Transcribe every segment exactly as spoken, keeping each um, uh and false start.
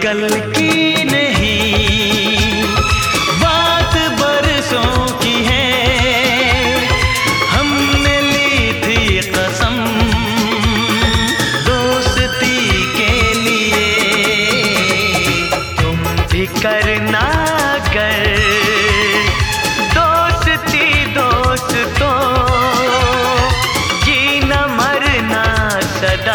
कल की नहीं, बात बरसों की है। हमने ली थी कसम दोस्ती के लिए, तुम भी करना कर दोस्ती दोस्तों, जीना मरना सदा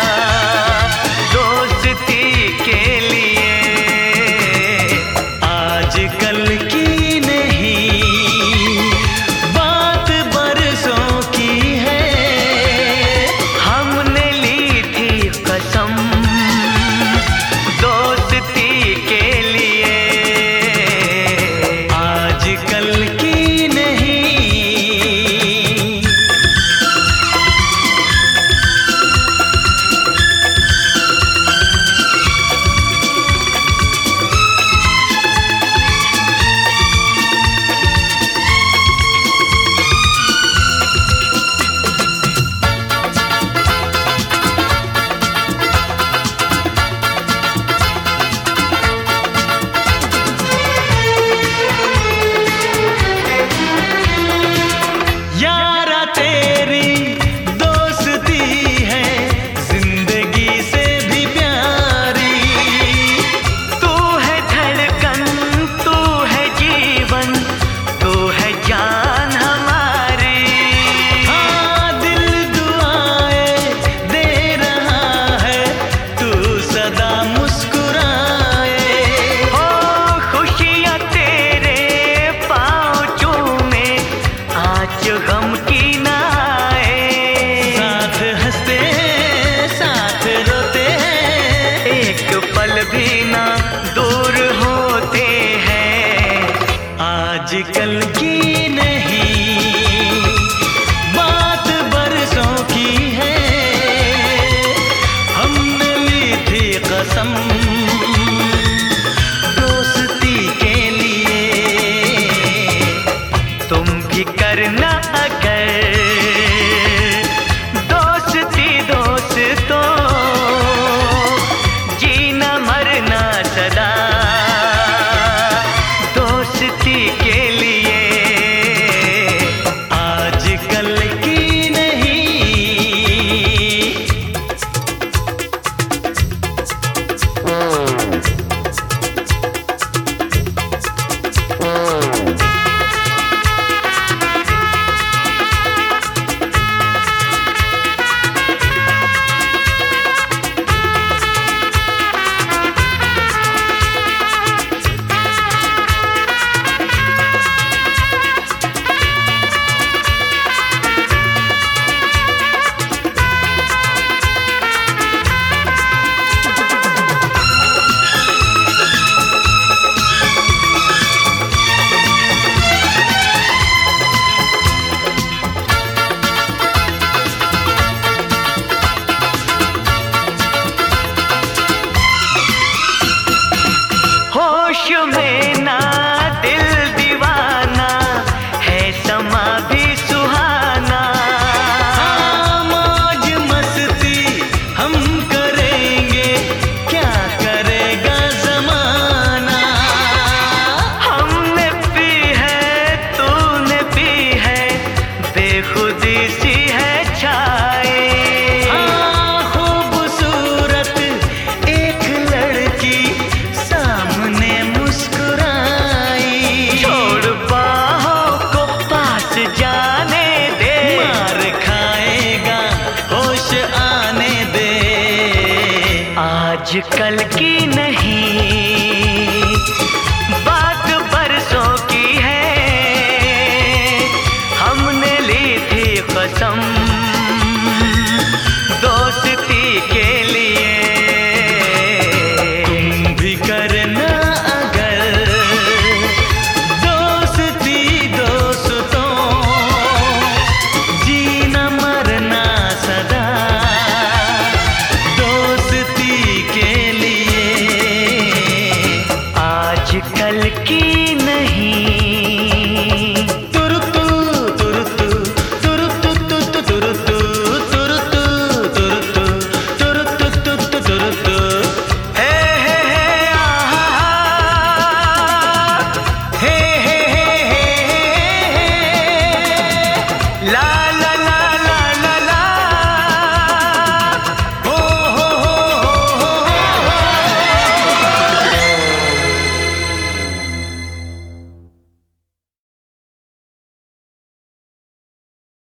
आजकल की नहीं, बात बरसों की है। हमने ली थी कसम दोस्ती के लिए, तुम भी करना अगर दोस्ती दोस्तों, जीना मरना सदा दोस्ती के लिए। आजकल की नहीं। होश में ना दिल दीवाना है, समा भी सुहाना। हाँ, मौज मस्ती हम करेंगे, क्या करेगा जमाना। हमने पी है तूने पी है, बेखुदी सी है छाए। हाँ, खूबसूरत एक लड़की आजकल की नहीं।